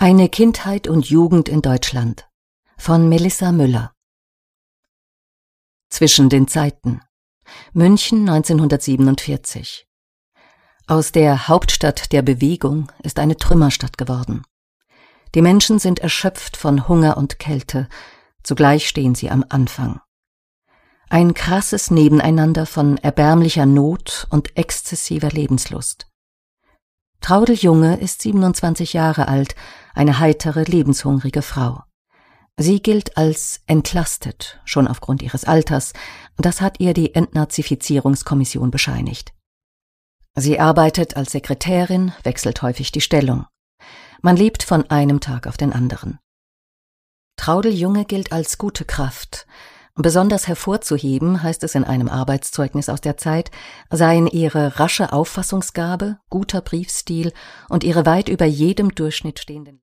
Eine Kindheit und Jugend in Deutschland von Melissa Müller. Zwischen den Zeiten. München 1947. Aus der Hauptstadt der Bewegung ist eine Trümmerstadt geworden. Die Menschen sind erschöpft von Hunger und Kälte, zugleich stehen sie am Anfang. Ein krasses Nebeneinander von erbärmlicher Not und exzessiver Lebenslust. Traudl Junge ist 27 Jahre alt, eine heitere, lebenshungrige Frau. Sie gilt als entlastet, schon aufgrund ihres Alters, das hat ihr die Entnazifizierungskommission bescheinigt. Sie arbeitet als Sekretärin, wechselt häufig die Stellung. Man lebt von einem Tag auf den anderen. Traudl Junge gilt als gute Kraft. Besonders hervorzuheben, heißt es in einem Arbeitszeugnis aus der Zeit, seien ihre rasche Auffassungsgabe, guter Briefstil und ihre weit über jedem Durchschnitt stehenden